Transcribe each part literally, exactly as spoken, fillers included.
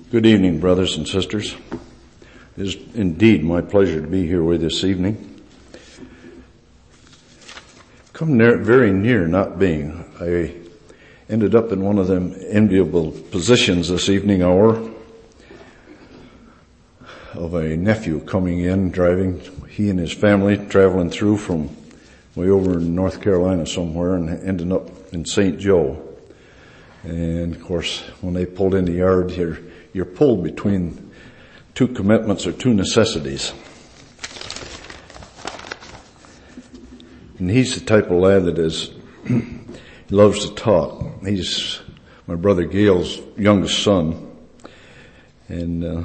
Good evening, brothers and sisters. It is indeed my pleasure to be here with you this evening. Come near, very near not being. I ended up in one of them enviable positions this evening hour of a nephew coming in, driving, he and his family traveling through from way over in North Carolina somewhere and ending up in Saint Joe. And of course, when they pulled in the yard here, you're pulled between two commitments or two necessities. And he's the type of lad that is, he loves to talk. He's my brother Gail's youngest son. And, uh,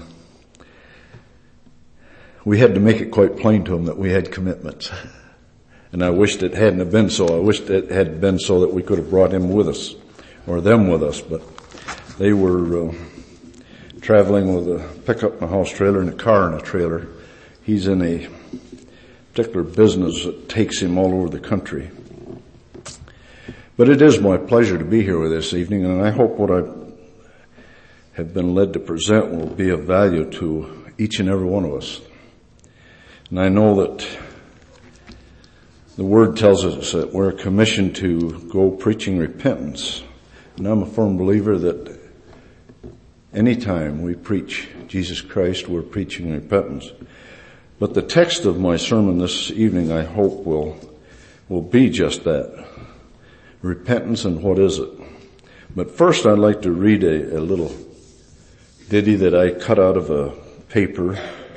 we had to make it quite plain to him that we had commitments. And I wished it hadn't have been so. I wished it had been so that we could have brought him with us, or them with us, but they were, uh, traveling with a pickup and a house trailer and a car and a trailer. He's in a particular business that takes him all over the country. But it is my pleasure to be here with this evening, and I hope what I have been led to present will be of value to each and every one of us. And I know that the Word tells us that we're commissioned to go preaching repentance. And I'm a firm believer that anytime we preach Jesus Christ, we're preaching repentance. But the text of my sermon this evening, I hope, will will be just that. Repentance, and what is it? But first I'd like to read a, a little ditty that I cut out of a paper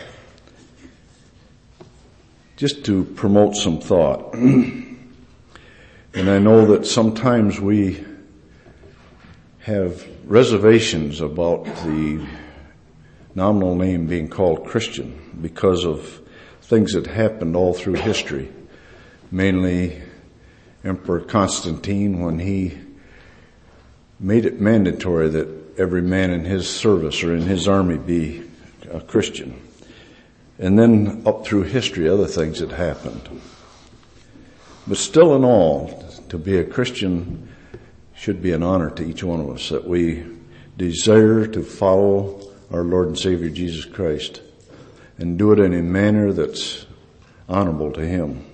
just to promote some thought. And I know that sometimes we have reservations about the nominal name being called Christian because of things that happened all through history. Mainly Emperor Constantine, when he made it mandatory that every man in his service or in his army be a Christian. And then up through history, other things that happened. But still in all, to be a Christian should be an honor to each one of us, that we desire to follow our Lord and Savior Jesus Christ and do it in a manner that's honorable to Him.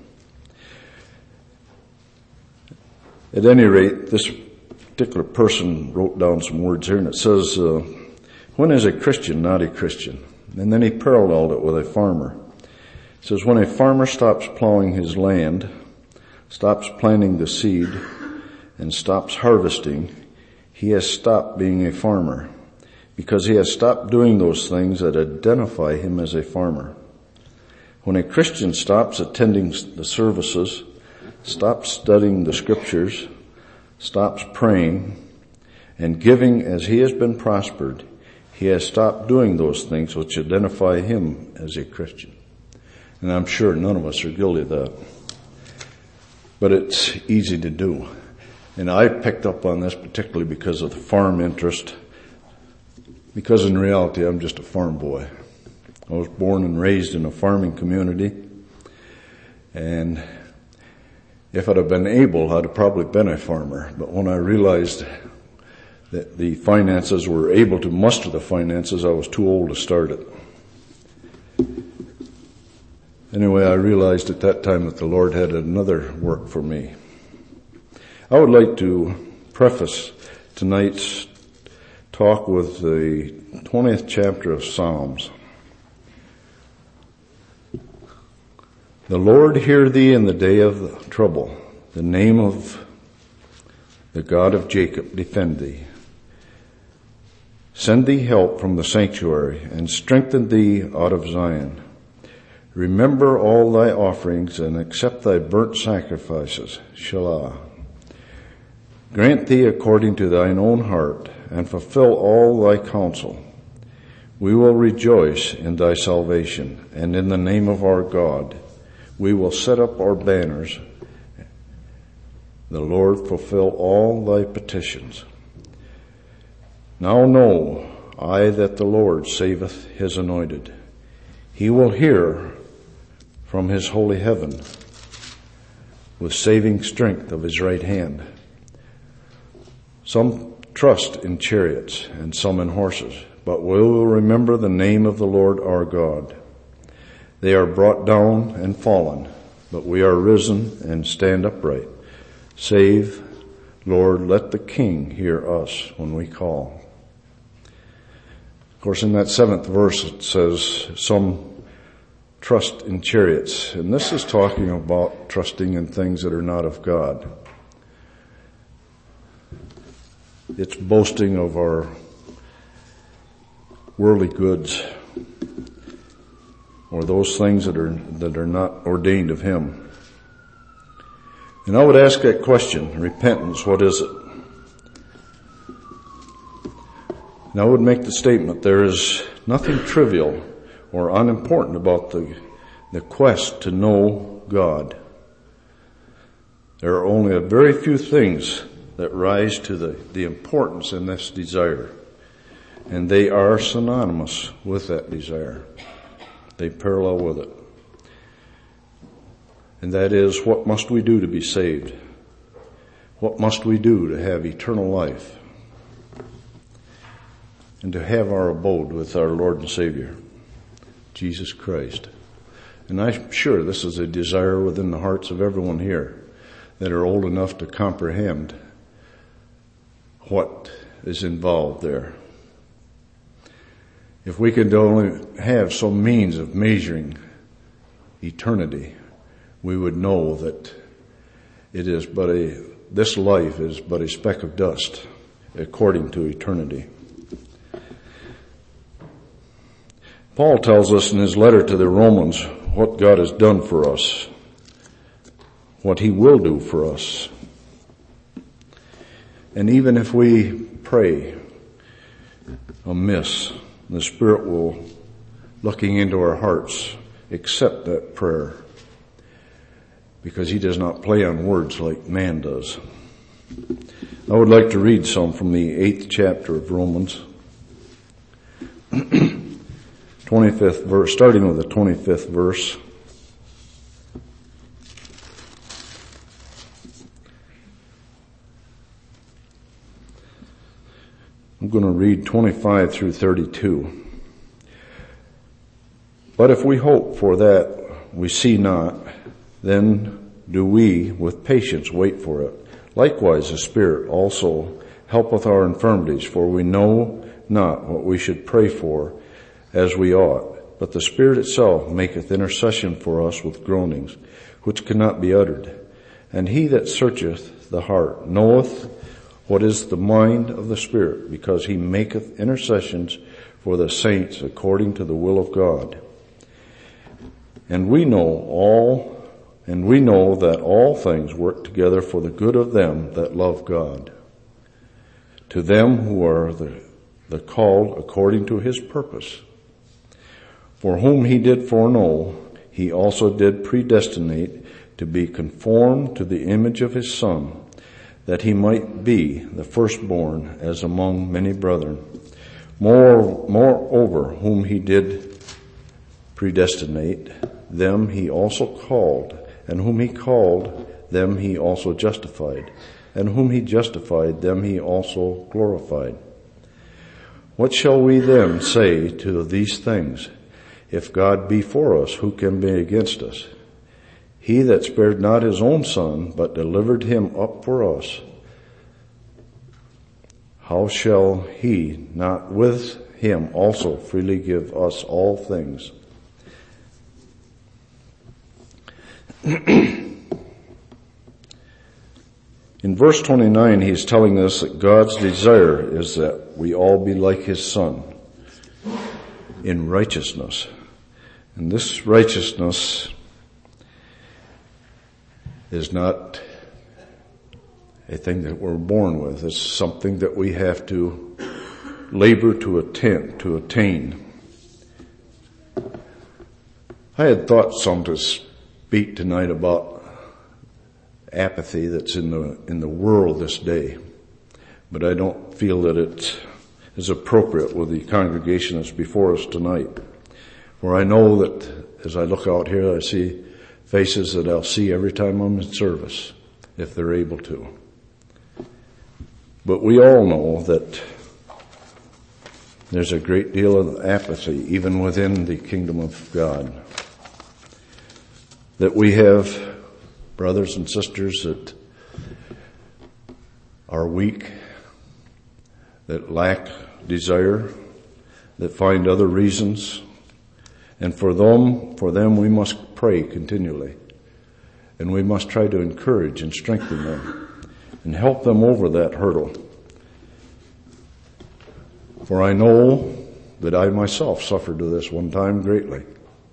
At any rate, this particular person wrote down some words here, and it says, uh, when is a Christian not a Christian? And then he paralleled it with a farmer. It says, when a farmer stops plowing his land, stops planting the seed, and stops harvesting, he has stopped being a farmer, because he has stopped doing those things that identify him as a farmer. When a Christian stops attending the services, stops studying the scriptures, stops praying, and giving as he has been prospered, he has stopped doing those things which identify him as a Christian. And I'm sure none of us are guilty of that. But it's easy to do. And I picked up on this particularly because of the farm interest, because in reality I'm just a farm boy. I was born and raised in a farming community, and if I'd have been able, I'd have probably been a farmer. But when I realized that the finances were able to muster the finances, I was too old to start it. Anyway, I realized at that time that the Lord had another work for me. I would like to preface tonight's talk with the twentieth chapter of Psalms. The Lord hear thee in the day of trouble. The name of the God of Jacob defend thee. Send thee help from the sanctuary and strengthen thee out of Zion. Remember all thy offerings and accept thy burnt sacrifices. Shelah. Grant thee according to thine own heart, and fulfill all thy counsel. We will rejoice in thy salvation, and in the name of our God we will set up our banners. The Lord fulfill all thy petitions. Now know I that the Lord saveth his anointed. He will hear from his holy heaven with saving strength of his right hand. Some trust in chariots and some in horses, but we will remember the name of the Lord our God. They are brought down and fallen, but we are risen and stand upright. Save, Lord, let the King hear us when we call. Of course, in that seventh verse it says, some trust in chariots. And this is talking about trusting in things that are not of God. It's boasting of our worldly goods, or those things that are that are not ordained of Him. And I would ask that question, repentance, what is it? And I would make the statement, there is nothing trivial or unimportant about the, the quest to know God. There are only a very few things that rise to the, the importance in this desire. And they are synonymous with that desire. They parallel with it. And that is, what must we do to be saved? What must we do to have eternal life? And to have our abode with our Lord and Savior, Jesus Christ. And I'm sure this is a desire within the hearts of everyone here that are old enough to comprehend what is involved there. If we could only have some means of measuring eternity, we would know that it is but a, this life is but a speck of dust according to eternity. Paul tells us in his letter to the Romans what God has done for us, what He will do for us. And even if we pray amiss, the Spirit will, looking into our hearts, accept that prayer, because He does not play on words like man does. I would like to read some from the eighth chapter of Romans. twenty-fifth verse, starting with the twenty-fifth verse. I'm going to read twenty-five through thirty-two. But if we hope for that we see not, then do we with patience wait for it. Likewise the Spirit also helpeth our infirmities, for we know not what we should pray for as we ought. But the Spirit itself maketh intercession for us with groanings, which cannot be uttered. And He that searcheth the heart knoweth what is the mind of the Spirit, because He maketh intercessions for the saints according to the will of God. And we know all And we know that all things work together for the good of them that love God, to them who are the, the called according to His purpose. For whom He did foreknow, He also did predestinate to be conformed to the image of His Son, that He might be the firstborn as among many brethren. More, moreover, whom He did predestinate, them He also called. And whom He called, them He also justified. And whom He justified, them He also glorified. What shall we then say to these things? If God be for us, who can be against us? He that spared not His own Son, but delivered Him up for us, how shall He not with Him also freely give us all things? In verse twenty-nine, he's telling us that God's desire is that we all be like His Son in righteousness. And this righteousness is not a thing that we're born with. It's something that we have to labor to attain, to attain. I had thought some to speak tonight about apathy that's in the in the world this day, but I don't feel that it is appropriate with the congregation that's before us tonight. For I know that as I look out here, I see faces that I'll see every time I'm in service, if they're able to. But we all know that There's a great deal of apathy even within the kingdom of God. That we have brothers and sisters that are weak, that lack desire, that find other reasons. And for them, for them we must pray continually. And we must try to encourage and strengthen them and help them over that hurdle. For I know that I myself suffered to this one time greatly.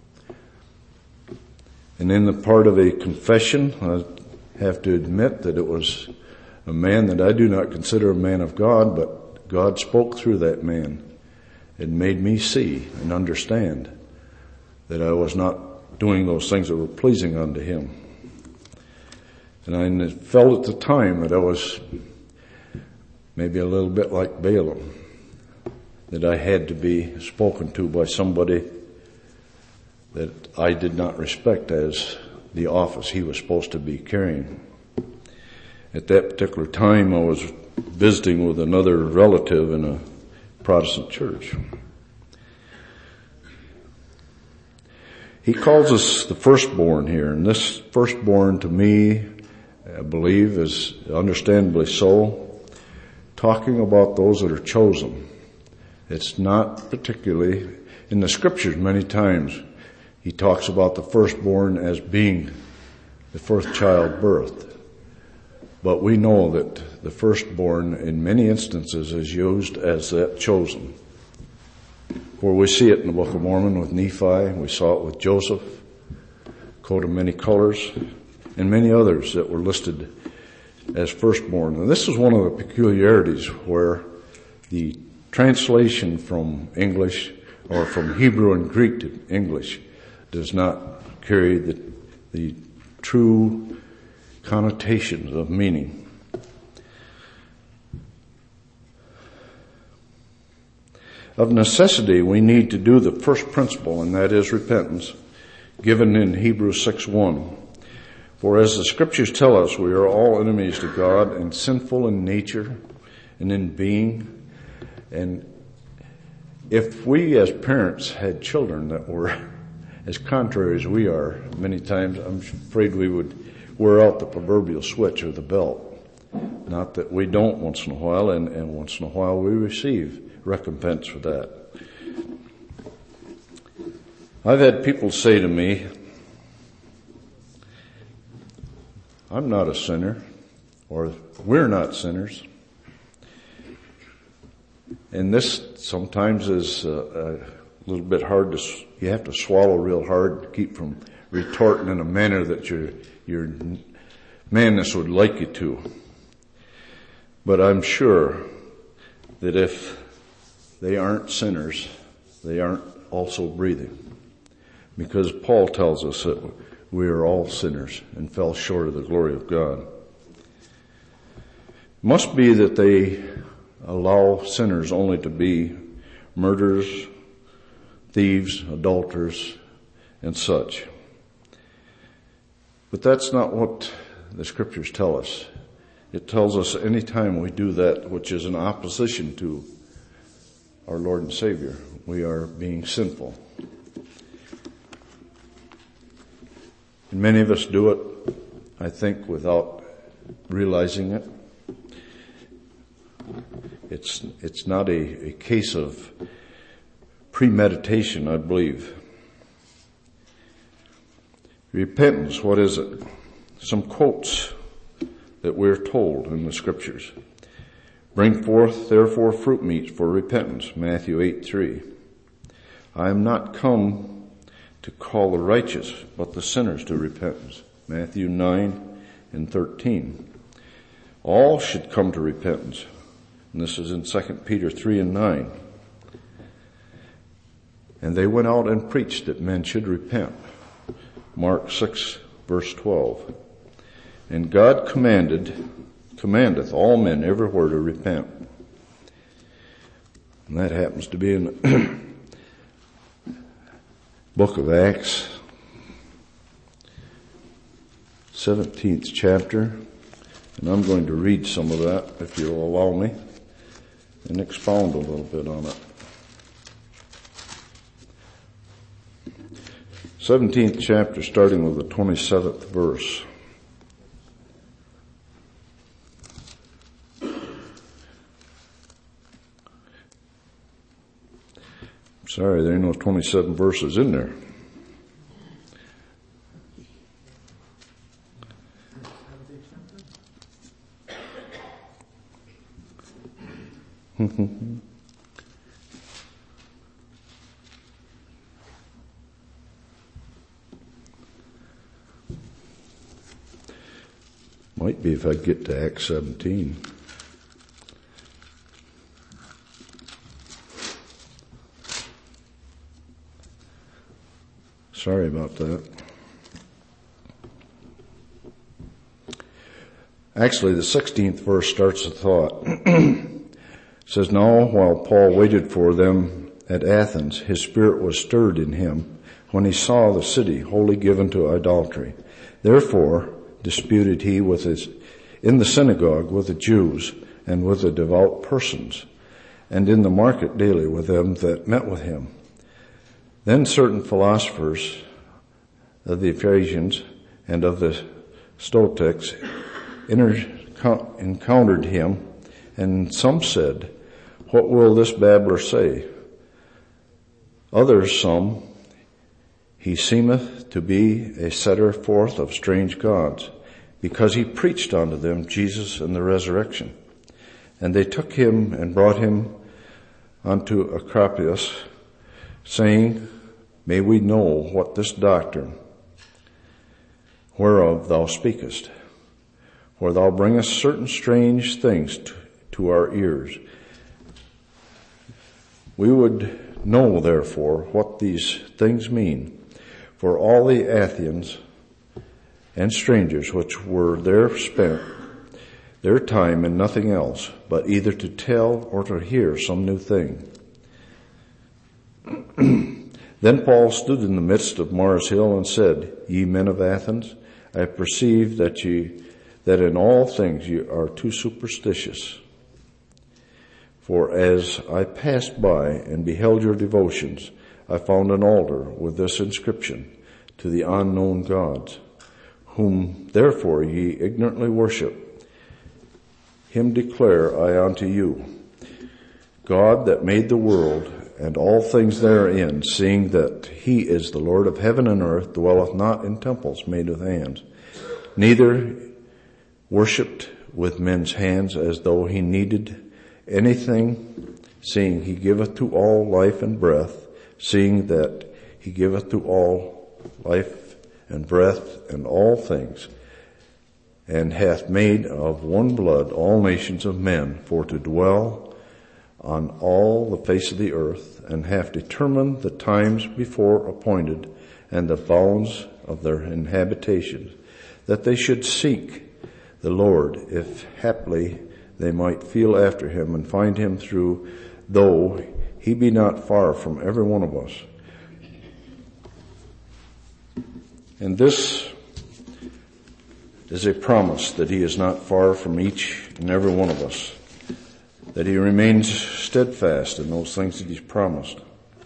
And in the part of a confession, I have to admit that it was a man that I do not consider a man of God, but God spoke through that man and made me see and understand that I was not doing those things that were pleasing unto him. And I felt at the time that I was maybe a little bit like Balaam, that I had to be spoken to by somebody that I did not respect as the office he was supposed to be carrying. At that particular time, I was visiting with another relative in a Protestant church. He calls us the firstborn here, and this firstborn to me, I believe, is understandably so, talking about those that are chosen. It's not particularly, in the scriptures many times, he talks about the firstborn as being the first child birthed. But we know that the firstborn in many instances is used as that chosen. For we see it in the Book of Mormon with Nephi, we saw it with Joseph, coat of many colors, and many others that were listed as firstborn. And this is one of the peculiarities where the translation from English or from Hebrew and Greek to English does not carry the, the true connotations of meaning. Of necessity, we need to do the first principle, and that is repentance, given in Hebrews six one. For as the scriptures tell us, we are all enemies to God and sinful in nature and in being. And if we as parents had children that were as contrary as we are, many times I'm afraid we would wear out the proverbial switch or the belt. Not that we don't once in a while, and, and once in a while we receive recompense for that. I've had people say to me, I'm not a sinner, or we're not sinners. And this sometimes is uh, a little bit hard to, you have to swallow real hard to keep from retorting in a manner that your, your manness would like you to. But I'm sure that if they aren't sinners, they aren't also breathing. Because Paul tells us that we are all sinners and fell short of the glory of God. It must be that they allow sinners only to be murderers, thieves, adulterers, and such. But that's not what the scriptures tell us. It tells us any time we do that which is in opposition to our Lord and Savior, we are being sinful. And many of us do it, I think, without realizing it. It's, it's not a, a case of premeditation, I believe. Repentance, what is it? Some quotes that we're told in the scriptures. Bring forth therefore fruit meats for repentance, Matthew eight three. I am not come to call the righteous, but the sinners to repentance, Matthew nine and thirteen. All should come to repentance. And this is in Second Peter three and nine. And they went out and preached that men should repent, Mark six verse twelve. And God commanded, commandeth all men everywhere to repent. And that happens to be in the book of Acts, seventeenth chapter. And I'm going to read some of that, if you'll allow me, and expound a little bit on it. seventeenth chapter, starting with the twenty-seventh verse. Sorry, there ain't no twenty-seven verses in there. Might be if I get to Acts seventeen. Sorry about that. Actually, the sixteenth verse starts the thought. It says, "Now while Paul waited for them at Athens, his spirit was stirred in him when he saw the city wholly given to idolatry. Therefore disputed he with his, in the synagogue with the Jews and with the devout persons, and in the market daily with them that met with him. Then certain philosophers of the Ephesians and of the Stoics encountered him, and some said, 'What will this babbler say?' Others, some, 'He seemeth to be a setter forth of strange gods, because he preached unto them Jesus and the resurrection.' And they took him and brought him unto Acropolis, saying, 'May we know what this doctrine whereof thou speakest? For thou bringest certain strange things to, to our ears. We would know, therefore, what these things mean. For all the Athenians and strangers which were there spent their time in nothing else, but either to tell or to hear some new thing.' Then Paul stood in the midst of Mars Hill and said, 'Ye men of Athens, I perceive that ye, that in all things ye are too superstitious. For as I passed by and beheld your devotions, I found an altar with this inscription, To the unknown gods, whom therefore ye ignorantly worship. Him declare I unto you, God that made the world and all things therein, seeing that he is the Lord of heaven and earth, dwelleth not in temples made with hands, neither worshipped with men's hands as though he needed anything, seeing he giveth to all life and breath, seeing that he giveth to all life and breath and all things, and hath made of one blood all nations of men for to dwell on all the face of the earth, and hath determined the times before appointed and the bounds of their inhabitations, that they should seek the Lord, if haply they might feel after him and find him through, though he be not far from every one of us. And this is a promise that he is not far from each and every one of us, that he remains steadfast in those things that he's promised.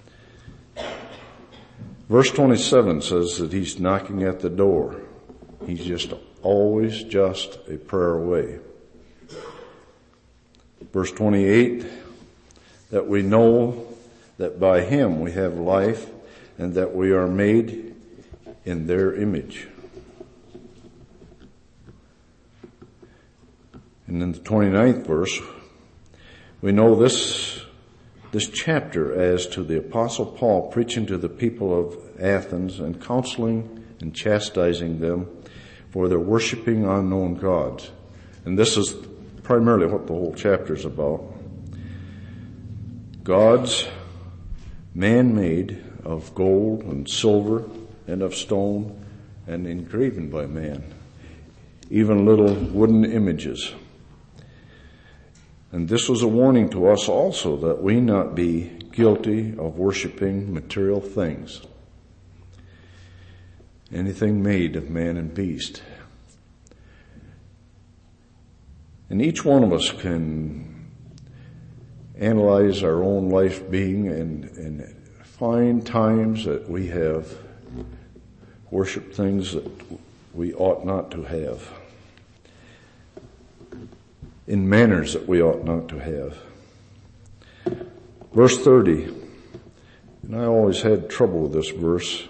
Verse twenty-seven says that he's knocking at the door. He's just always just a prayer away. Verse twenty-eight, that we know that by him we have life and that we are made in their image. And in the twenty-ninth verse, we know this, this chapter as to the Apostle Paul preaching to the people of Athens and counseling and chastising them for their worshiping unknown gods. And this is primarily what the whole chapter is about. Gods, man-made of gold and silver and of stone and engraven by man. Even little wooden images. And this was a warning to us also that we not be guilty of worshiping material things. Anything made of man and beast. And each one of us can analyze our own life being and, and find times that we have worship things that we ought not to have, in manners that we ought not to have. Verse thirty, and I always had trouble with this verse.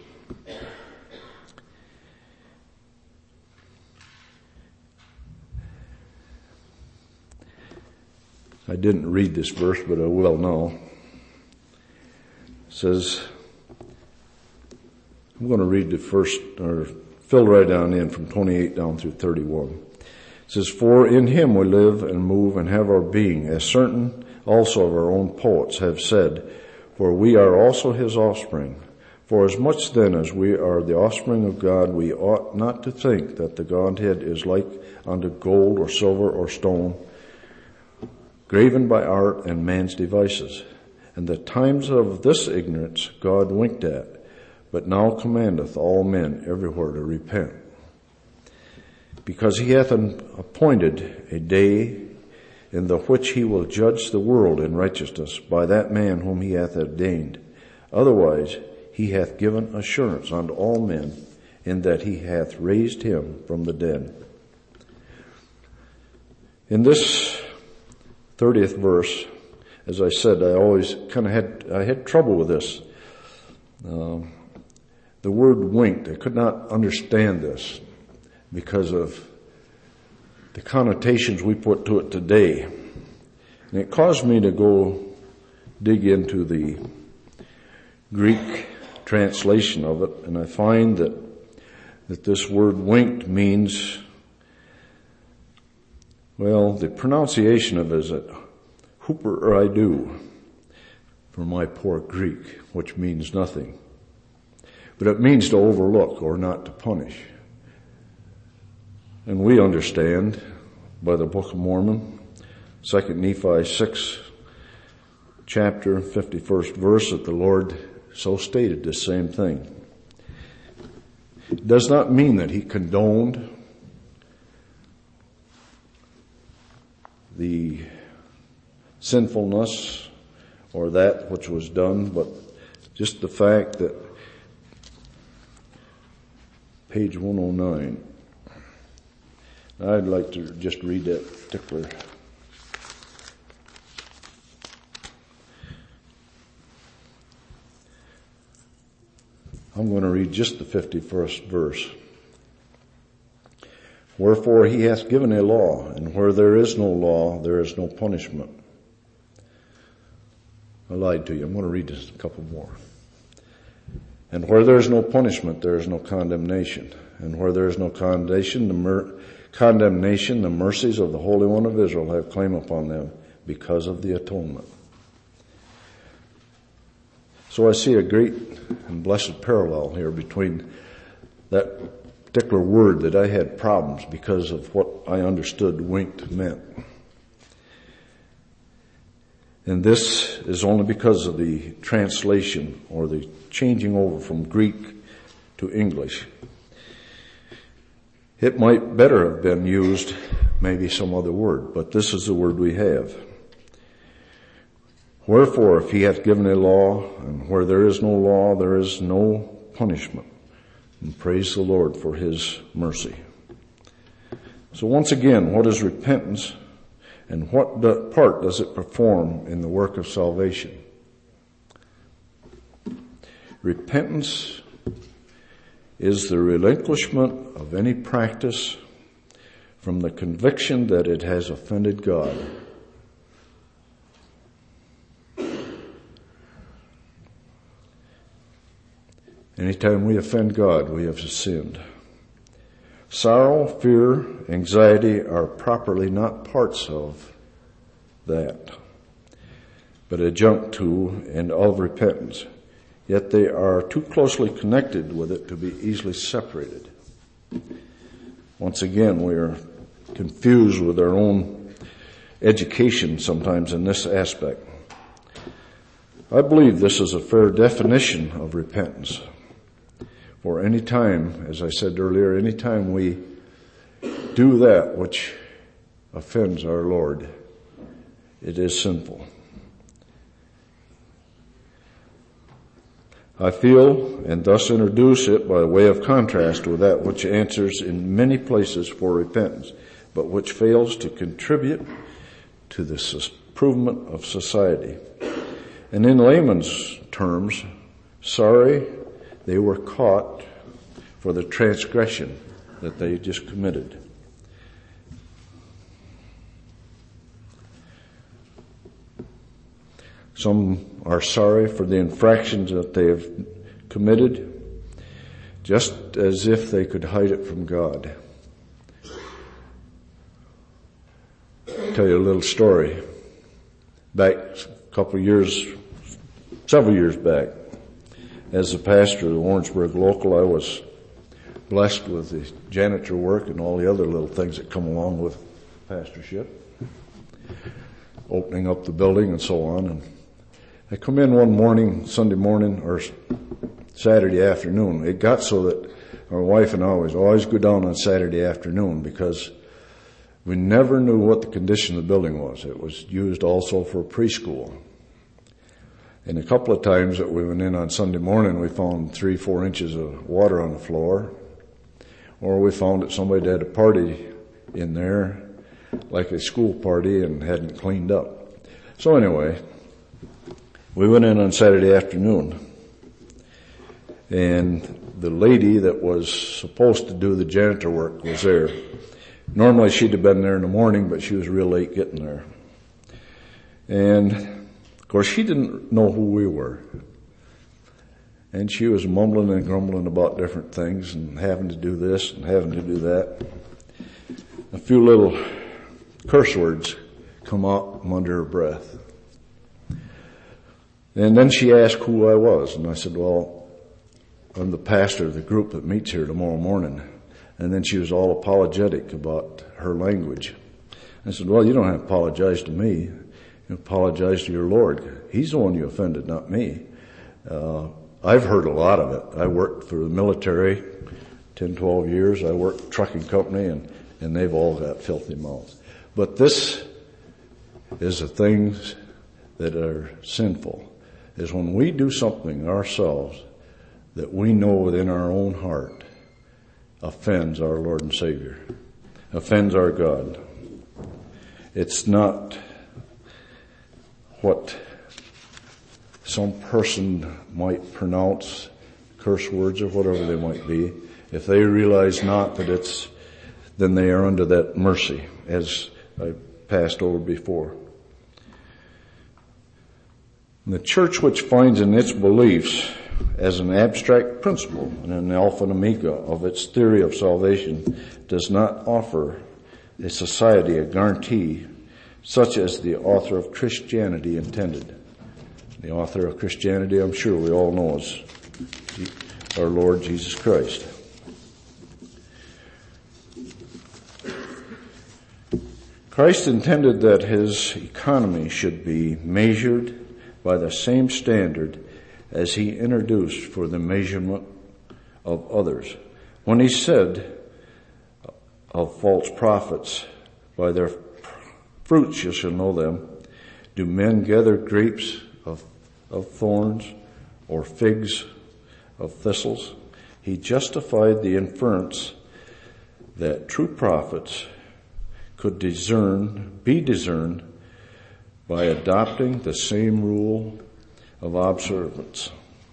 I didn't read this verse, but I will now. It says, I'm going to read the first, or fill right down in from twenty-eight down through thirty-one. It says, for in him we live and move and have our being, as certain also of our own poets have said, for we are also his offspring. For as much then as we are the offspring of God, we ought not to think that the Godhead is like unto gold or silver or stone, graven by art and man's devices. And the times of this ignorance God winked at, but now commandeth all men everywhere to repent. Because he hath appointed a day in the which he will judge the world in righteousness by that man whom he hath ordained. Otherwise he hath given assurance unto all men in that he hath raised him from the dead. In this thirtieth verse, as I said, I always kind of had, I had trouble with this. Uh, the word winked, I could not understand this because of the connotations we put to it today. And it caused me to go dig into the Greek translation of it, and I find that, that this word winked means, well, the pronunciation of it is a hooper or I do for my poor Greek, which means nothing. But it means to overlook or not to punish. And we understand by the Book of Mormon, Second Nephi six, chapter fifty-first verse, that the Lord so stated the same thing. It does not mean that he condoned the sinfulness or that which was done, but just the fact that page one oh nine, I'd like to just read that particular. I'm going to read just the fifty-first verse. Wherefore he hath given a law, and where there is no law, there is no punishment. I lied to you. I'm going to read just a couple more. And where there is no punishment, there is no condemnation. And where there is no condemnation, the mer- condemnation, the mercies of the Holy One of Israel have claim upon them because of the atonement. So I see a great and blessed parallel here between that particular word that I had problems because of what I understood winked meant. And this is only because of the translation or the changing over from Greek to English. It might better have been used maybe some other word, but this is the word we have. Wherefore, if he hath given a law, and where there is no law, there is no punishment. And praise the Lord for his mercy. So once again, what is repentance, and what part does it perform in the work of salvation? Repentance is the relinquishment of any practice from the conviction that it has offended God. Anytime we offend God, we have sinned. Sorrow, fear, anxiety are properly not parts of that, but adjunct to and of repentance. Yet they are too closely connected with it to be easily separated. Once again, we are confused with our own education sometimes in this aspect. I believe this is a fair definition of repentance. For any time, as I said earlier, any time we do that which offends our Lord, it is sinful. I feel, and thus introduce it by way of contrast with that which answers in many places for repentance, but which fails to contribute to the improvement of society. And in layman's terms, sorry they were caught for the transgression that they just committed. Some are sorry for the infractions that they have committed, just as if they could hide it from God. I'll tell you a little story. Back a couple of years, several years back, as the pastor of the Warrensburg local, I was blessed with the janitor work and all the other little things that come along with pastorship, opening up the building and so on. And I come in one morning, Sunday morning or Saturday afternoon. It got so that my wife and I was always go down on Saturday afternoon because we never knew what the condition of the building was. It was used also for preschool. And a couple of times that we went in on Sunday morning, we found three, four inches of water on the floor. Or we found that somebody had a party in there, like a school party, and hadn't cleaned up. So anyway, we went in on Saturday afternoon. And the lady that was supposed to do the janitor work was there. Normally she'd have been there in the morning, but she was real late getting there. And, of course, she didn't know who we were. And she was mumbling and grumbling about different things and having to do this and having to do that. A few little curse words come out from under her breath. And then she asked who I was. And I said, well, I'm the pastor of the group that meets here tomorrow morning. And then she was all apologetic about her language. I said, well, you don't have to apologize to me. You apologize to your Lord. He's the one you offended, not me. Uh, I've heard a lot of it. I worked for the military ten, twelve years. I worked trucking company and, and they've all got filthy mouths. But this is the things that are sinful, is when we do something ourselves that we know within our own heart offends our Lord and Savior, offends our God. It's not what some person might pronounce, curse words or whatever they might be. If they realize not that it's, then they are under that mercy, as I passed over before. And the church which finds in its beliefs as an abstract principle and an alpha and omega of its theory of salvation does not offer a society a guarantee such as the author of Christianity intended. The author of Christianity, I'm sure we all know, is our Lord Jesus Christ. Christ intended that his economy should be measured by the same standard as he introduced for the measurement of others. When he said of false prophets, by their fruits you shall know them. Do men gather grapes of, of thorns or figs of thistles? He justified the inference that true prophets could discern, be discerned by adopting the same rule of observance.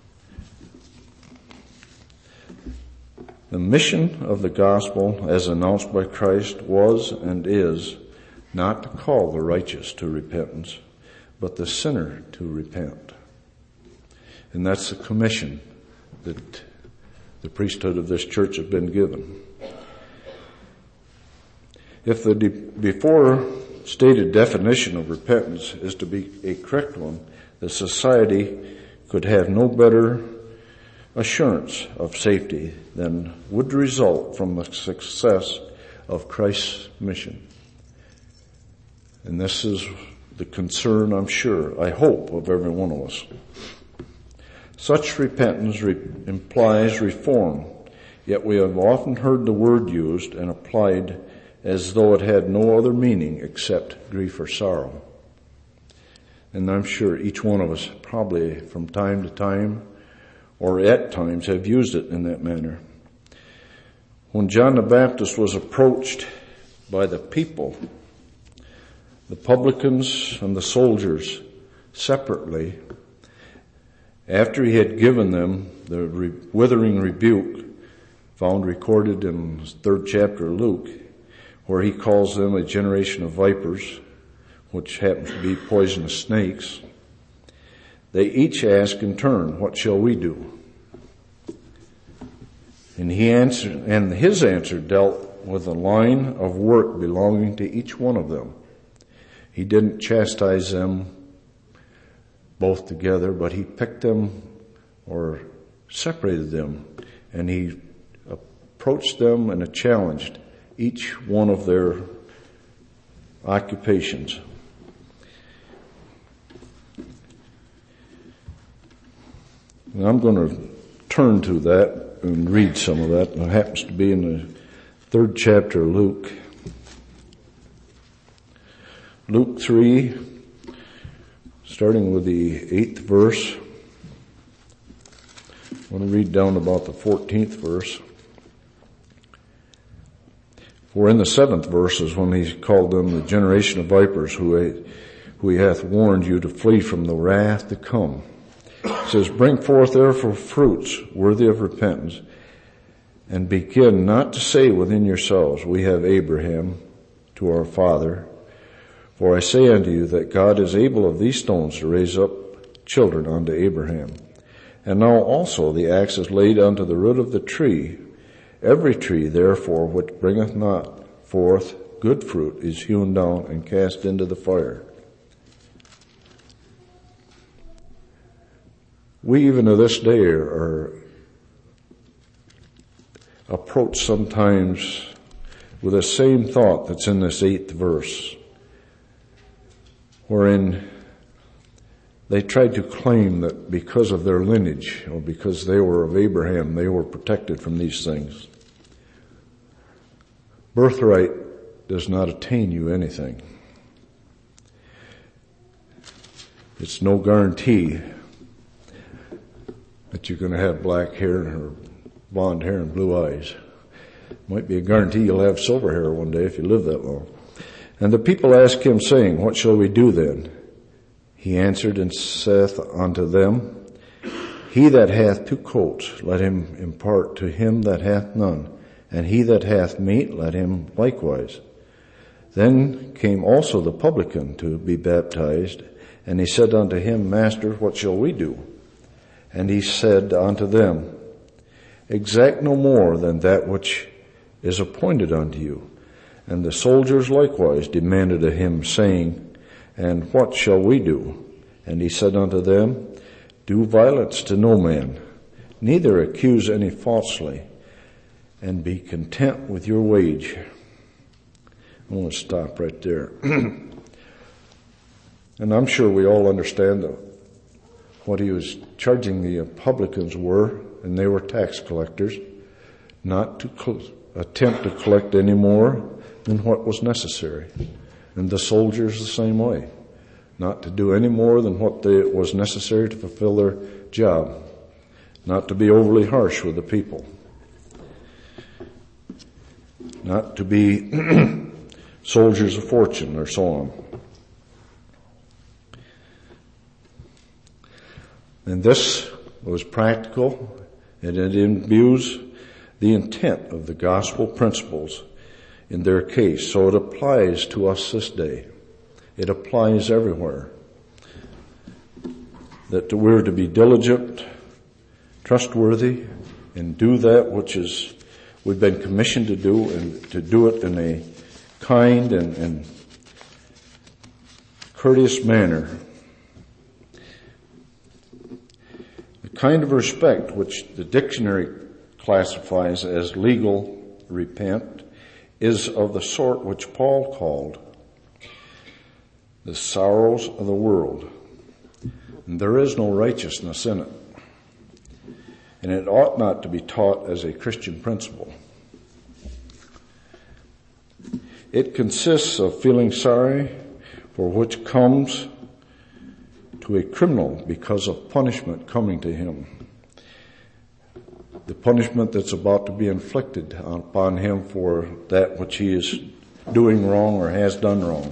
The mission of the gospel as announced by Christ was and is not to call the righteous to repentance, but the sinner to repent. And that's the commission that the priesthood of this church has been given. If the de- before stated definition of repentance is to be a correct one, the society could have no better assurance of safety than would result from the success of Christ's mission. And this is the concern, I'm sure, I hope, of every one of us. Such repentance re- implies reform, yet we have often heard the word used and applied as though it had no other meaning except grief or sorrow. And I'm sure each one of us probably from time to time or at times have used it in that manner. When John the Baptist was approached by the people, the publicans and the soldiers separately, after he had given them the re- withering rebuke found recorded in the third chapter of Luke, where he calls them a generation of vipers, which happens to be poisonous snakes, they each ask in turn, what shall we do? And he answered, and his answer dealt with a line of work belonging to each one of them. He didn't chastise them both together, but he picked them or separated them, and he approached them and challenged each one of their occupations. And I'm going to turn to that and read some of that. It happens to be in the third chapter of Luke. Luke three, starting with the eighth verse. I want to read down about the fourteenth verse. For in the seventh verse is when he called them the generation of vipers, who, who he hath warned you to flee from the wrath to come. It says, bring forth therefore fruits worthy of repentance, and begin not to say within yourselves, we have Abraham to our father. For I say unto you that God is able of these stones to raise up children unto Abraham. And now also the axe is laid unto the root of the tree. Every tree therefore which bringeth not forth good fruit is hewn down and cast into the fire. We even to this day are approached sometimes with the same thought that's in this eighth verse, wherein they tried to claim that because of their lineage or because they were of Abraham, they were protected from these things. Birthright does not attain you anything. It's no guarantee that you're going to have black hair or blonde hair and blue eyes. Might be a guarantee you'll have silver hair one day if you live that long. And the people asked him, saying, what shall we do then? He answered and saith unto them, he that hath two coats, let him impart to him that hath none, and he that hath meat, let him likewise. Then came also the publican to be baptized, and he said unto him, Master, what shall we do? And he said unto them, exact no more than that which is appointed unto you. And the soldiers likewise demanded of him, saying, and what shall we do? And he said unto them, do violence to no man, neither accuse any falsely, and be content with your wage. I want to stop right there. And I'm sure we all understand that what he was charging the publicans were, and they were tax collectors, not to cl- attempt to collect any more than what was necessary. And the soldiers the same way, not to do any more than what they, was necessary to fulfill their job, not to be overly harsh with the people, not to be soldiers of fortune or so on. And this was practical, and it imbues the intent of the gospel principles in their case. So it applies to us this day. It applies everywhere. That we're to be diligent, trustworthy, and do that which is we've been commissioned to do, and to do it in a kind and, and courteous manner. The kind of respect which the dictionary classifies as legal repent is of the sort which Paul called the sorrows of the world. And there is no righteousness in it. And it ought not to be taught as a Christian principle. It consists of feeling sorry for which comes to a criminal because of punishment coming to him. the punishment that's about to be inflicted upon him for that which he is doing wrong or has done wrong.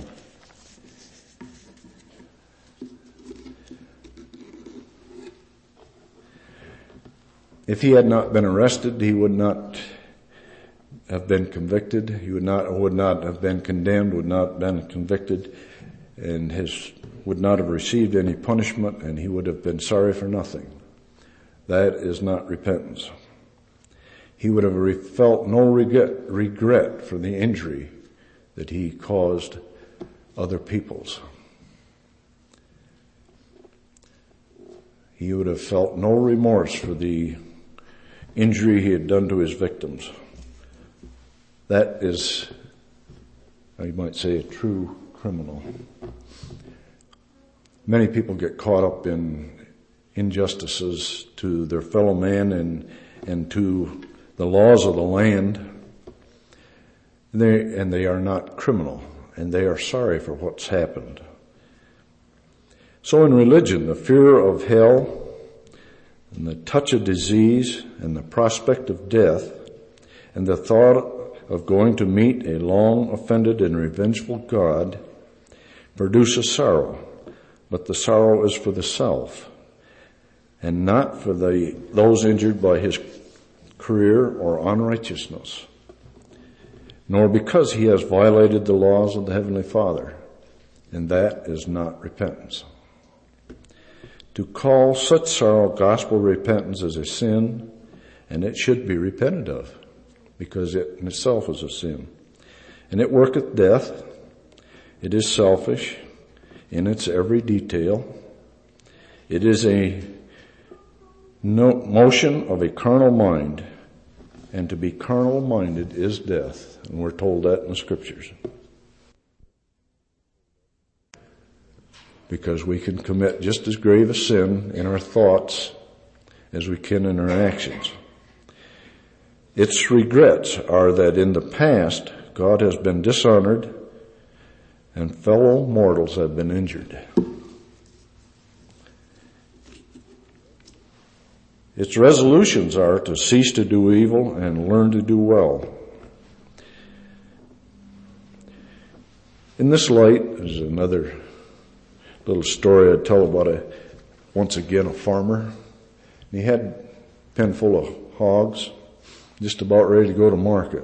If he had not been arrested, he would not have been convicted. He would not, would not have been condemned, would not have been convicted, and his, would not have received any punishment, and he would have been sorry for nothing. That is not repentance. He would have felt no regret, regret for the injury that he caused other peoples. He would have felt no remorse for the injury he had done to his victims. That is, you might say, a true criminal. Many people get caught up in injustices to their fellow man and, and to the laws of the land. They, and they are not criminal, and they are sorry for what's happened. So in religion, the fear of hell and the touch of disease and the prospect of death and the thought of going to meet a long offended and revengeful God produces sorrow, but the sorrow is for the self and not for the those injured by his career or unrighteousness, nor because he has violated the laws of the Heavenly Father, and that is not repentance. To call such sorrow gospel repentance is a sin, and it should be repented of, because it in itself is a sin. And it worketh death. It is selfish in its every detail. It is a no, motion of a carnal mind, and to be carnal-minded is death, and we're told that in the Scriptures. Because we can commit just as grave a sin in our thoughts as we can in our actions. Its regrets are that in the past, God has been dishonored and fellow mortals have been injured. Its resolutions are to cease to do evil and learn to do well. In this light is another little story I'd tell about a, once again, a farmer. He had a pen full of hogs, just about ready to go to market.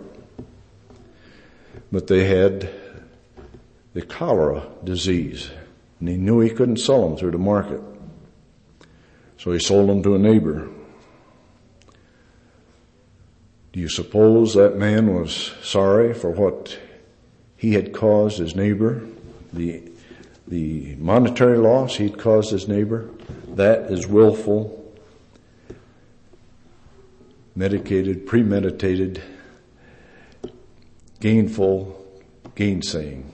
But they had the cholera disease, and he knew he couldn't sell them through the market. So he sold them to a neighbor. Do you suppose that man was sorry for what he had caused his neighbor? The The monetary loss he'd caused his neighbor, that is willful, medicated, premeditated, gainful gainsaying.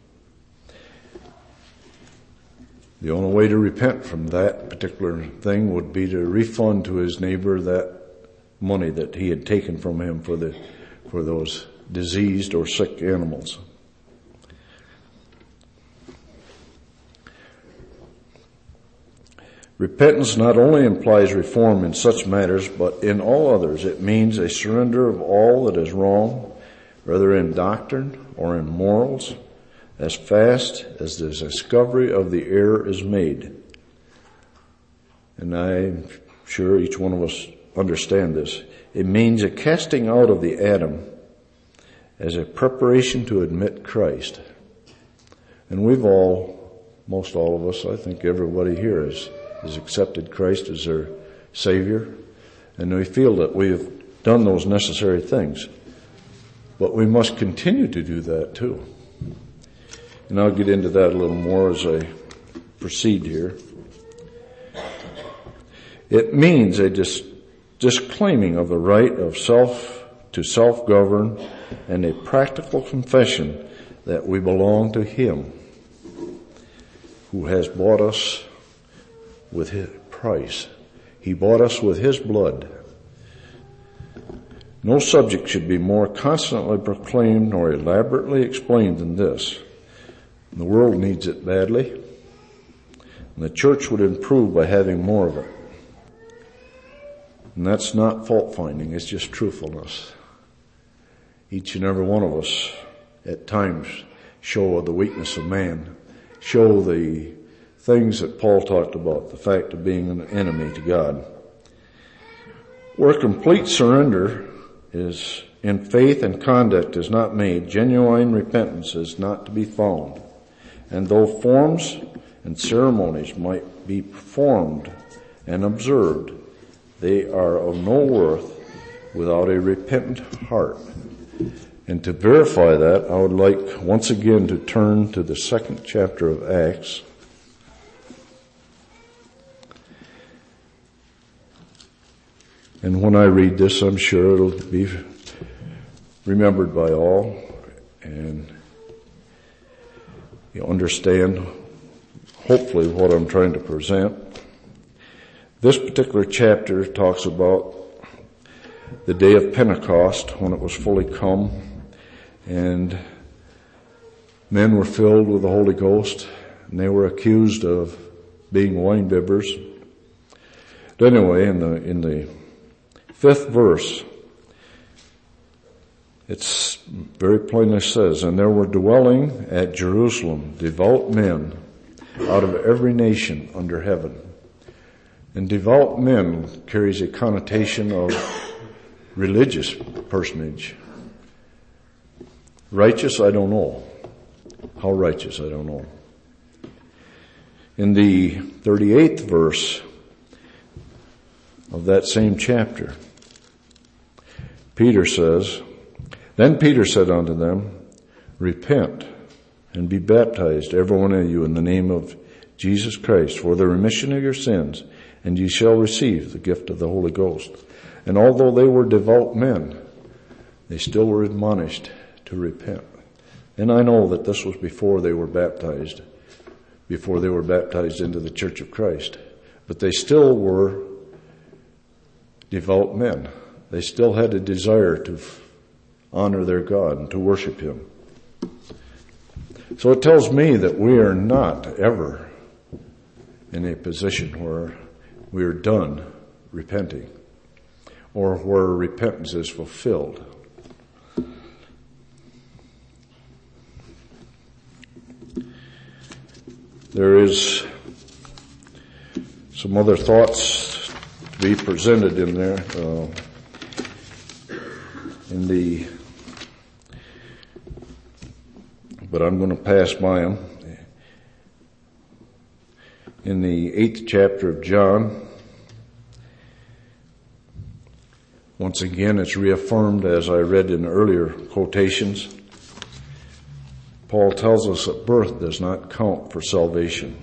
The only way to repent from that particular thing would be to refund to his neighbor that money that he had taken from him for the for those diseased or sick animals. Repentance not only implies reform in such matters, but in all others. It means a surrender of all that is wrong, whether in doctrine or in morals, as fast as the discovery of the error is made. And I'm sure each one of us understand this. It means a casting out of the atom as a preparation to admit Christ. And we've all, most all of us, I think everybody here is has accepted Christ as their Savior, and we feel that we have done those necessary things. But we must continue to do that too. And I'll get into that a little more as I proceed here. It means a dis- disclaiming of the right of self to self-govern and a practical confession that we belong to Him who has bought us with His price. He bought us with His blood. No subject should be more constantly proclaimed nor elaborately explained than this. The world needs it badly, and the church would improve by having more of it. And that's not fault finding, it's just truthfulness. Each and every one of us at times show the weakness of man, show the things that Paul talked about, the fact of being an enemy to God. Where complete surrender is in faith and conduct is not made, genuine repentance is not to be found. And though forms and ceremonies might be performed and observed, they are of no worth without a repentant heart. And to verify that, I would like once again to turn to the second chapter of Acts. And when I read this, I'm sure it'll be remembered by all, and you understand, hopefully, what I'm trying to present. This particular chapter talks about the day of Pentecost, when it was fully come, and men were filled with the Holy Ghost, and they were accused of being wine bibbers. But anyway, in the in the fifth verse, it's very plainly says, and there were dwelling at Jerusalem devout men out of every nation under heaven. And devout men carries a connotation of religious personage. Righteous, I don't know. How righteous, I don't know. In the thirty-eighth verse of that same chapter, Peter says, Then Peter said unto them, Repent and be baptized, every one of you, in the name of Jesus Christ, for the remission of your sins, and ye shall receive the gift of the Holy Ghost. And although they were devout men, they still were admonished to repent. And I know that this was before they were baptized, before they were baptized into the Church of Christ. But they still were devout men. They still had a desire to honor their God and to worship Him. So it tells me that we are not ever in a position where we are done repenting or where repentance is fulfilled. There is some other thoughts to be presented in there. Uh, in the, but I'm going to pass by them. In the eighth chapter of John, once again it's reaffirmed, as I read in earlier quotations. Paul tells us that birth does not count for salvation.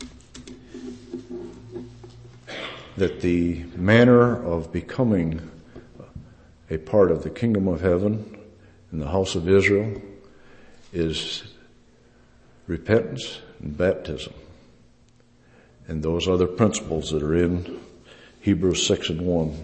That the manner of becoming a part of the kingdom of heaven in the house of Israel is repentance and baptism. And those other principles that are in Hebrews six and one.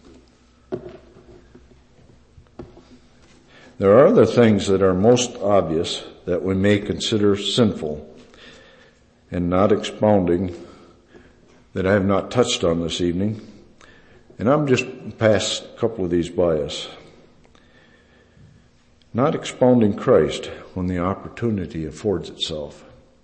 There are other things that are most obvious that we may consider sinful and not expounding that I have not touched on this evening. And I'm just past a couple of these by us. Not expounding Christ when the opportunity affords itself.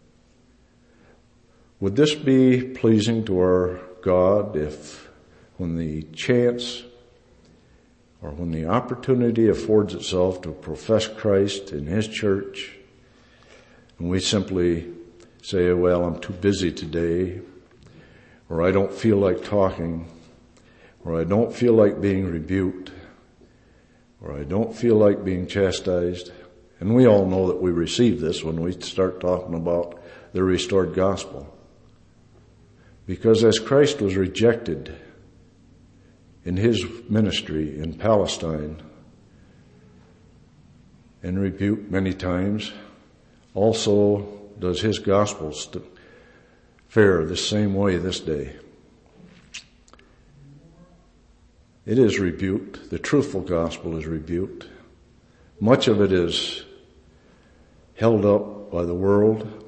Would this be pleasing to our God if when the chance or when the opportunity affords itself to profess Christ in His church, and we simply say, well, I'm too busy today, or I don't feel like talking, or I don't feel like being rebuked, or I don't feel like being chastised. And we all know that we receive this when we start talking about the restored gospel. Because as Christ was rejected in His ministry in Palestine and rebuked many times, also does His gospel st- fare the same way this day. It is rebuked. The truthful gospel is rebuked. Much of it is held up by the world.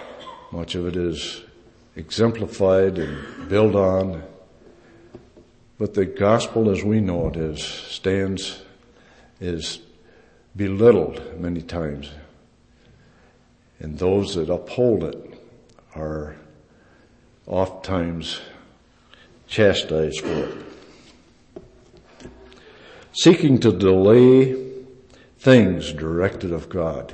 Much of it is exemplified and built on. But the gospel as we know it is, stands, is belittled many times. And those that uphold it are oftentimes chastised for it. Seeking to delay things directed of God.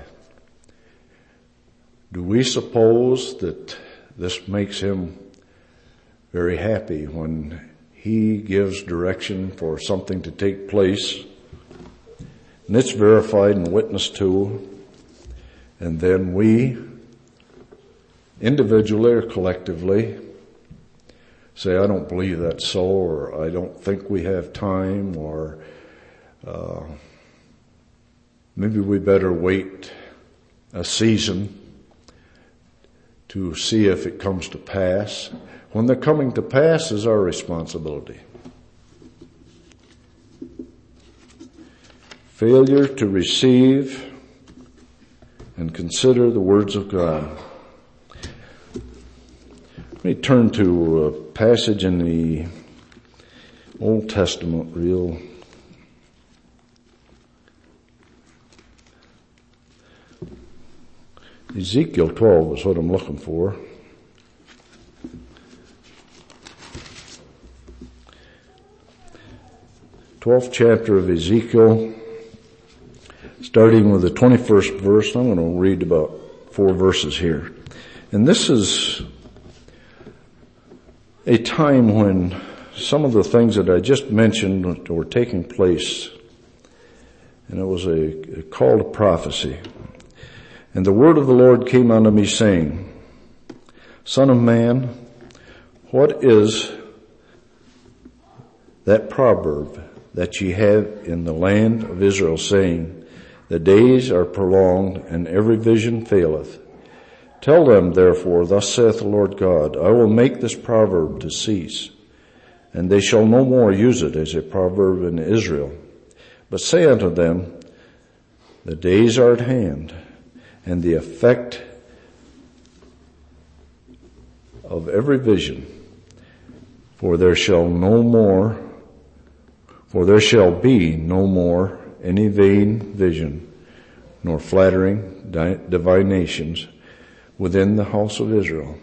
Do we suppose that this makes him very happy when he gives direction for something to take place, and it's verified and witnessed to, and then we, individually or collectively, say, I don't believe that's so, or I don't think we have time, or uh, maybe we better wait a season to see if it comes to pass. When they're coming to pass is our responsibility. Failure to receive and consider the words of God. Let me turn to a passage in the Old Testament real Ezekiel twelve is what I'm looking for. twelfth chapter of Ezekiel, starting with the twenty-first verse. I'm going to read about four verses here. And this is a time when some of the things that I just mentioned were taking place. And it was a, a call to prophecy. And the word of the Lord came unto me, saying, Son of man, what is that proverb that ye have in the land of Israel, saying, The days are prolonged, and every vision faileth? Tell them, therefore, thus saith the Lord God, I will make this proverb to cease, and they shall no more use it as a proverb in Israel. But say unto them, The days are at hand, and the effect of every vision, for there shall no more, for there shall be no more any vain vision, nor flattering divinations within the house of Israel.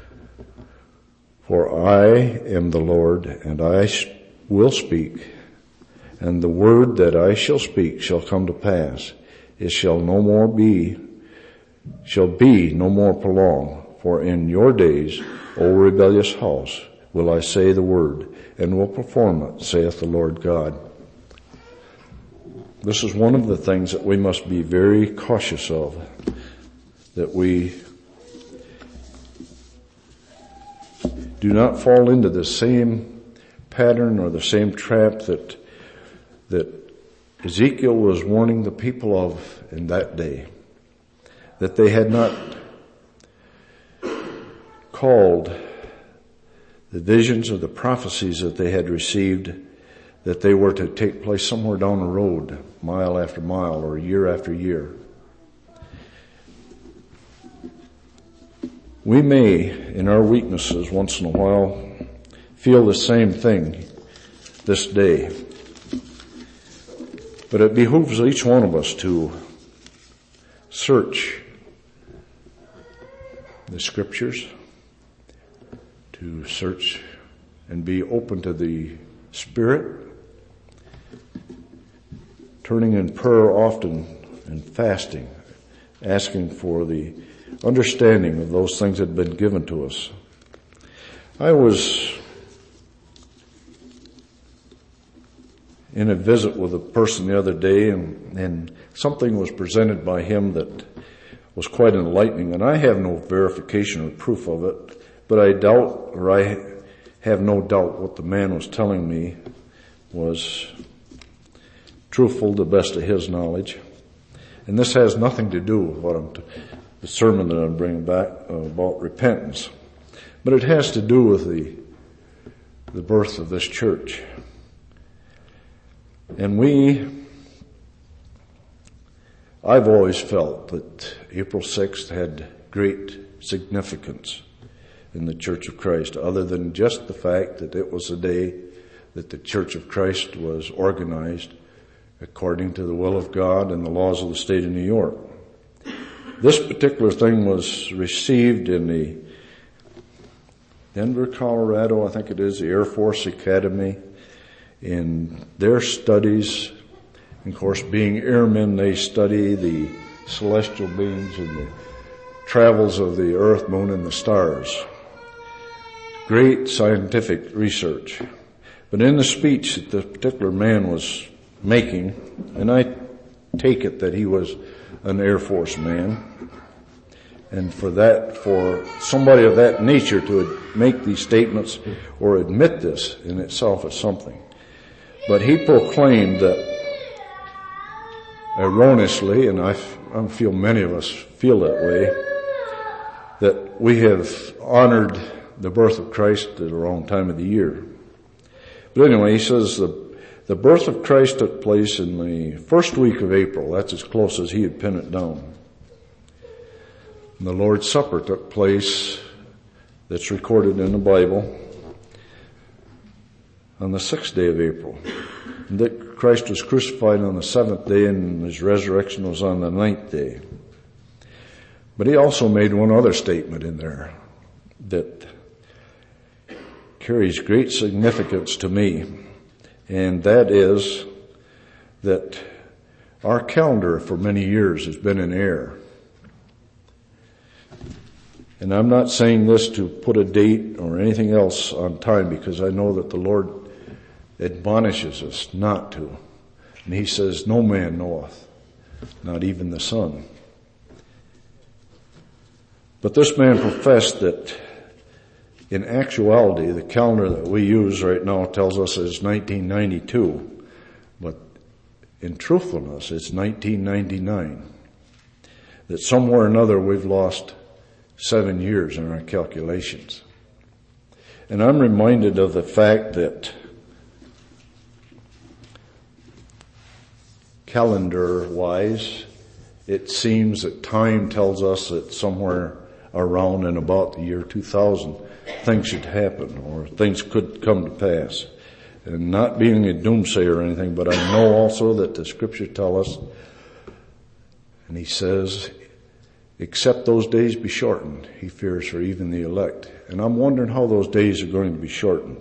For I am the Lord, and I will speak, and the word that I shall speak shall come to pass. It shall no more be shall be no more prolonged. For in your days, O rebellious house, will I say the word, and will perform it, saith the Lord God. This is one of the things that we must be very cautious of, that we do not fall into the same pattern or the same trap that that Ezekiel was warning the people of in that day. That they had not called the visions of the prophecies that they had received, that they were to take place somewhere down the road, mile after mile or year after year. We may, in our weaknesses, once in a while, feel the same thing this day. But it behooves each one of us to search the scriptures, to search and be open to the Spirit, turning in prayer often and fasting, asking for the understanding of those things that have been given to us. I was in a visit with a person the other day, and, and something was presented by him that was quite enlightening, and I have no verification or proof of it, but I doubt, or I have no doubt what the man was telling me was truthful to the best of his knowledge. And this has nothing to do with what I'm t- the sermon that I'm bringing back uh, about repentance, but it has to do with the the birth of this church. And we, I've always felt that April sixth had great significance in the Church of Christ, other than just the fact that it was a day that the Church of Christ was organized according to the will of God and the laws of the state of New York. This particular thing was received in the Denver, Colorado, I think it is, the Air Force Academy, in their studies. And of course, being airmen, they study the celestial beings and the travels of the earth, moon, and the stars. Great scientific research. But in the speech that this particular man was making, and I take it that he was an Air Force man, and for that, for somebody of that nature to make these statements or admit this in itself is something. But he proclaimed that erroneously, and I, I feel many of us feel that way, that we have honored the birth of Christ at the wrong time of the year. But anyway, he says the, the birth of Christ took place in the first week of April. That's as close as he had pinned it down. And the Lord's Supper took place, that's recorded in the Bible, on the sixth day of April. And that Christ was crucified on the seventh day and his resurrection was on the ninth day. But he also made one other statement in there that carries great significance to me, and that is that our calendar for many years has been in error. And I'm not saying this to put a date or anything else on time, because I know that the Lord admonishes us not to. And he says, no man knoweth, not even the Son. But this man professed that in actuality, the calendar that we use right now tells us it's nineteen ninety-two, but in truthfulness, it's nineteen ninety-nine. That somewhere or another we've lost seven years in our calculations. And I'm reminded of the fact that calendar-wise, it seems that time tells us that somewhere around and about the year two thousand, things should happen or things could come to pass. And not being a doomsayer or anything, but I know also that the scripture tells us, and he says, except those days be shortened, he fears for even the elect. And I'm wondering how those days are going to be shortened.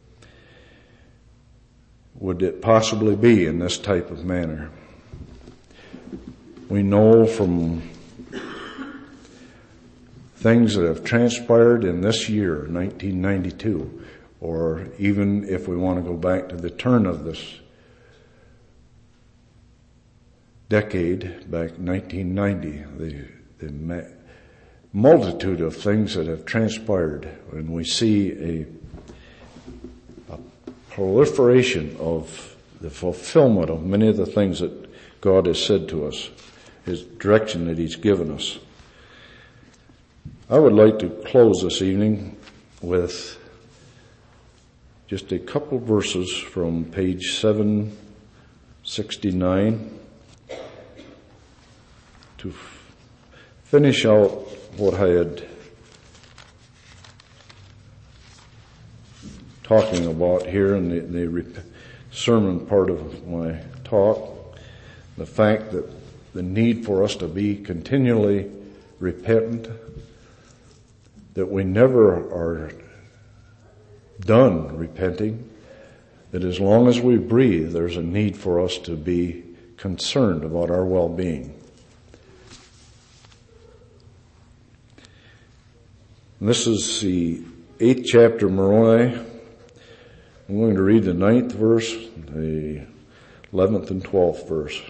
Would it possibly be in this type of manner? We know from things that have transpired in this year, nineteen ninety-two, or even if we want to go back to the turn of this decade, back nineteen ninety, the, the ma- multitude of things that have transpired, and we see a, a proliferation of the fulfillment of many of the things that God has said to us, his direction that he's given us. I would like to close this evening with just a couple verses from page seven sixty-nine to f- finish out what I had talking about here in the, the rep- sermon part of my talk, the fact that the need for us to be continually repentant, that we never are done repenting, that as long as we breathe, there's a need for us to be concerned about our well-being. And this is the eighth chapter of Moroni. I'm going to read the ninth verse, the eleventh and twelfth verse.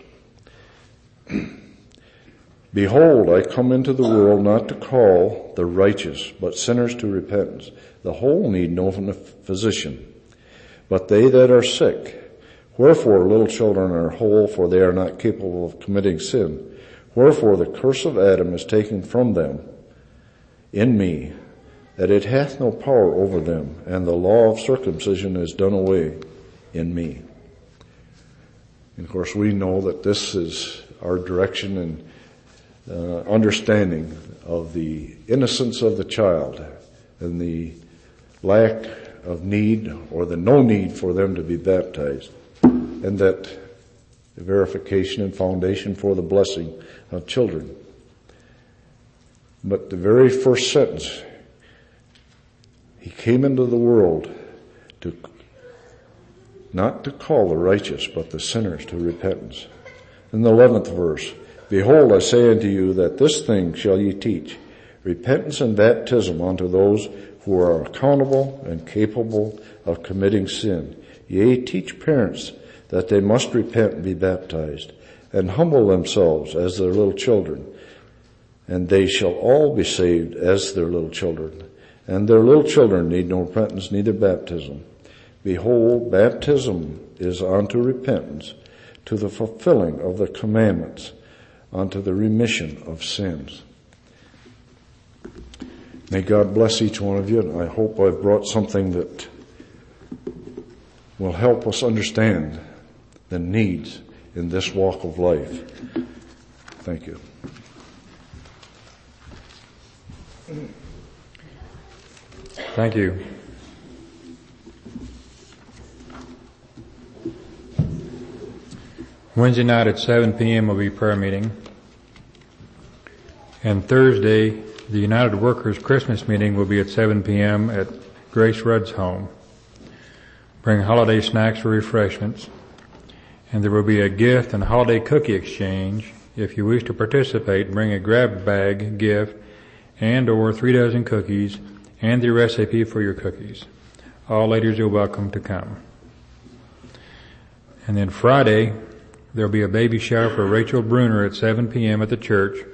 Behold, I come into the world not to call the righteous, but sinners to repentance. The whole need no physician, but they that are sick. Wherefore little children are whole, for they are not capable of committing sin. Wherefore the curse of Adam is taken from them in me, that it hath no power over them, and the law of circumcision is done away in me. And of course we know that this is our direction and Uh, understanding of the innocence of the child and the lack of need or the no need for them to be baptized, and that the verification and foundation for the blessing of children. But the very first sentence, he came into the world to not to call the righteous, but the sinners to repentance. In the eleventh verse, behold, I say unto you that this thing shall ye teach, repentance and baptism unto those who are accountable and capable of committing sin. Yea, teach parents that they must repent and be baptized, and humble themselves as their little children, and they shall all be saved as their little children. And their little children need no repentance, neither baptism. Behold, baptism is unto repentance, to the fulfilling of the commandments, unto the remission of sins. May God bless each one of you, and I hope I've brought something that will help us understand the needs in this walk of life. Thank you. Thank you. Wednesday night at seven p.m. will be prayer meeting. And Thursday, the United Workers Christmas meeting will be at seven p.m. at Grace Rudd's home. Bring holiday snacks or refreshments. And there will be a gift and holiday cookie exchange. If you wish to participate, bring a grab bag gift and or three dozen cookies and the recipe for your cookies. All ladies are welcome to come. And then Friday, there'll be a baby shower for Rachel Bruner at seven p.m. at the church.